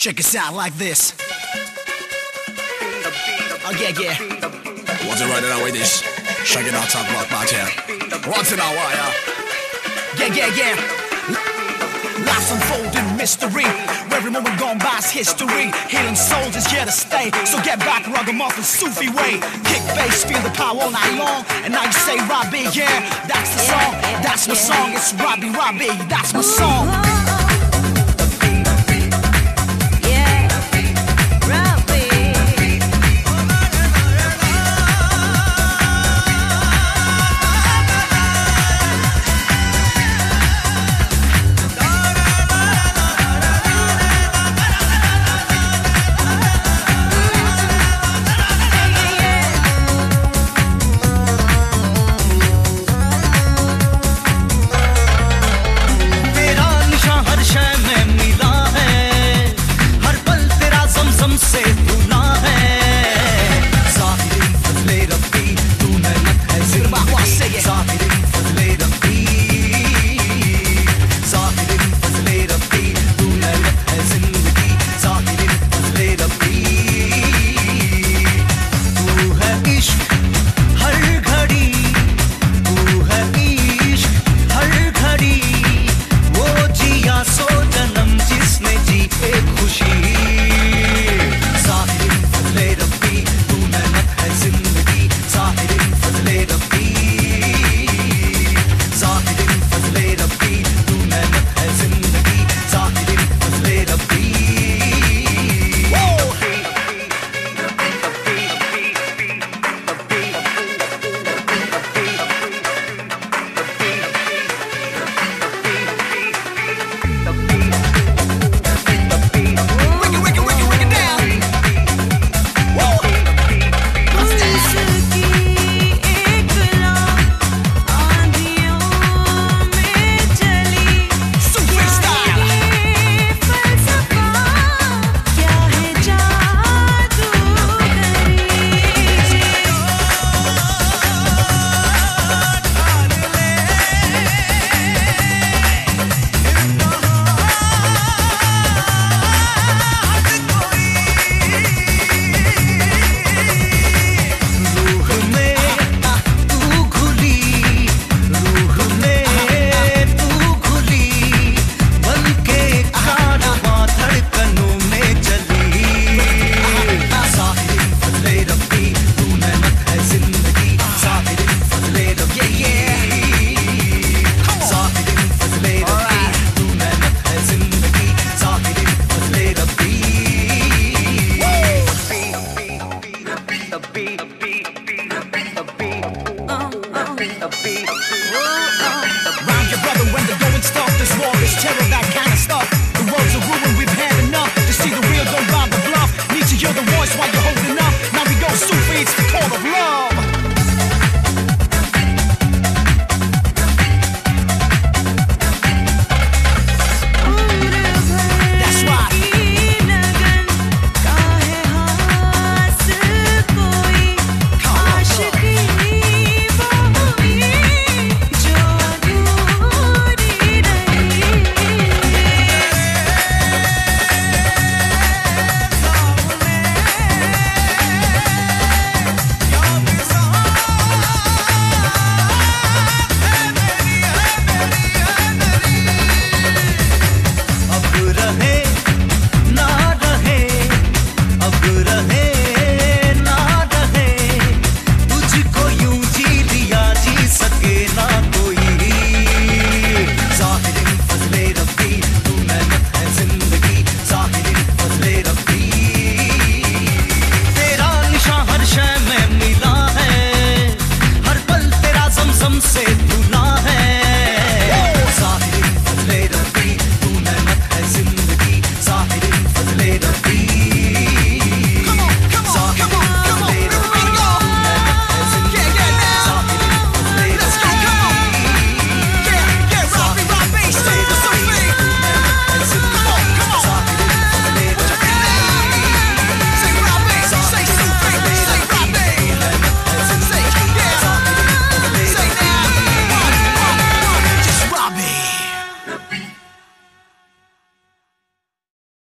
Check us out like this. Oh yeah, yeah. What's it right now with this? Check it out, talk about my town. What's it now, yeah? Yeah, yeah, yeah. Life's unfolding mystery. Every moment gone by is history. Healing souls is here to stay. So get back, ragamuffin, Sufi way. Kick bass, feel the power all night long. And now you say Robbie, yeah, that's the song. That's my song. It's Robbie, Robbie, that's my song.